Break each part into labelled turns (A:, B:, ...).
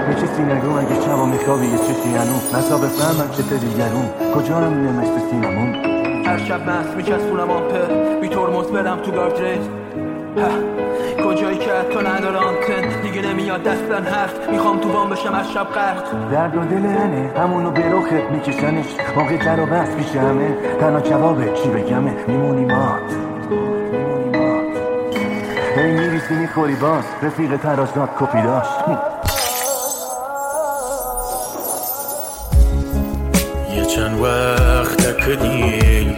A: به چه سینگون اگه شبا میخوابی یه چه سینمون نسا بفهمم چه دیگرون کجا هم نمشت سینمون
B: هر شب مست میچسبونم آمپر بی ترمز برم تو گاردریل کجایی که حتی نداره آنتن دیگه نمیاد دستن حرف میخوام تو بام بشم از شب غرق
A: درد و دل هنه همونو به رخت میکشنش موقع تر و بس پیش همه تنها جوابه چی بگمه میمونی مات هی میریسی میخوری باز رفیق تراشنات کپی داشت
C: یه چند وقت کدی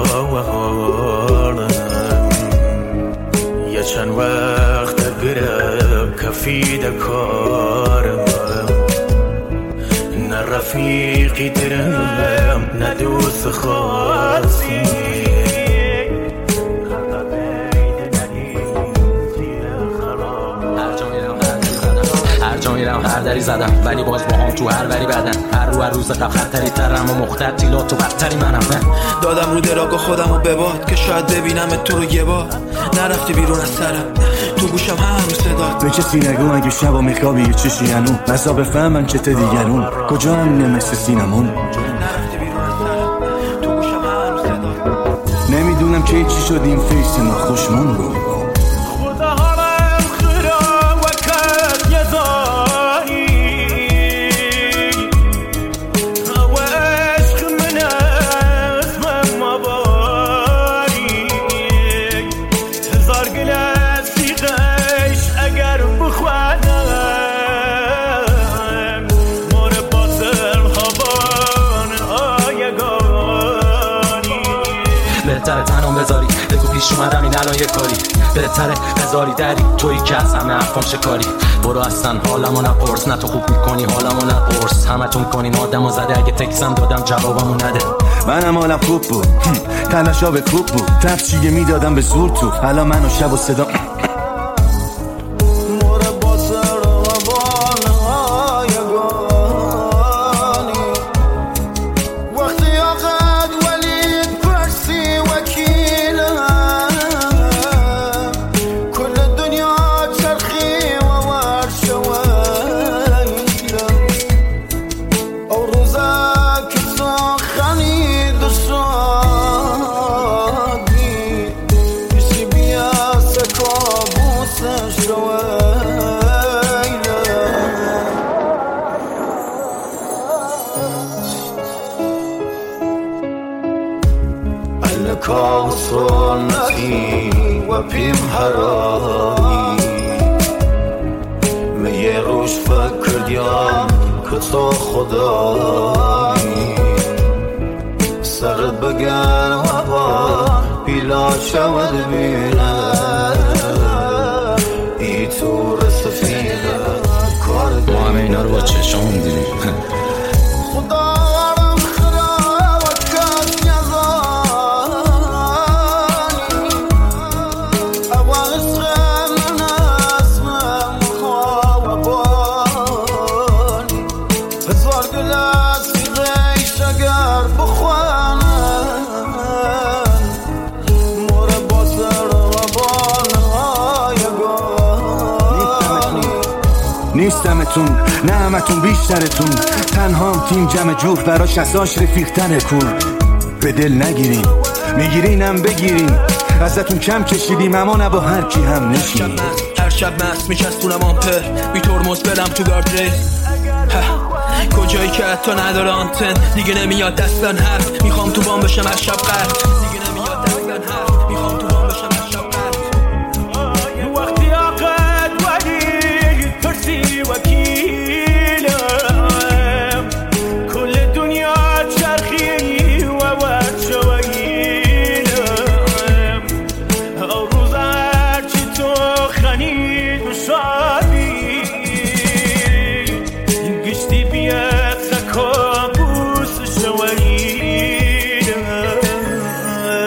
C: خراوه یه چند وقت گرم کفی دکارم نه رفیقی درم نه دوست خاصی
D: هر جا میرم هر دری زدم ولی باز با هم تو هر وری بدن هر روز قبل خطری ترم و مختطیلات تو بدتری منم
B: دادم رو دراغ خودم و بباد که شاید ببینم تو رو یه بار نرفتی بیرون از سرم تو گوشم هنوز صدات
A: به چه سینگون اگه شبا میخوابی یه چه شیانون بسا بفهمم چه دیگرون کجا هم نمشت سینمون
B: نرفتی بیرون از سرم تو گوشم هنوز صدات
A: نمیدونم که چی شد این فیس ناخوشمون بود
D: بهتره تنم بذاری بگو پیش اومدم این الان یه کاری بهتره هزاری دری تویی که از همه حرفام شکاری برو اصلا حالمو نپرس نه تو خوب میکنی حالمو نپرس همتون کنین آدمو زده اگه تکسم دادم جوابمو نده
A: منم حالم خوب بود تلاشا به خوب بود تفچیه میدادم به زور تو الان منو شب و صدا
C: کاسرانتی و پیم هرایی میه روش فکر دیم که تو خدایی سرت بگن و با بیلا شود بینه ای تو رسفیده کار
D: ما همه اینا رو با چشام دیدیم
A: نیستمتون نه همتون بیشترتون تنهام تیم جمع جور براش اساش رفیقتن کور به دل نگیریم میگیرینم بگیریم ازتون کم کشیدیم اما نه با هر کی هم نشیم
B: هر شب مست میچسبونم آمپر بی ترمز برم تو گاردریل کجایی که حتی نداره آنتن دیگه نمیاد دستن حرف میخوام تو بام بشم از شب غرق دیگه نمیاد دستن حرف میخوام تو بام بشم از شب غرق
C: وقتی عقد ولی ترسی وکیلم کل دنیا چرخی و ورد شویلم او روز هرچی تو خنید و شادی گشتی بیاد سکابوس شویلم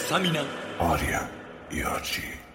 B: همینم.
A: آریا یارچی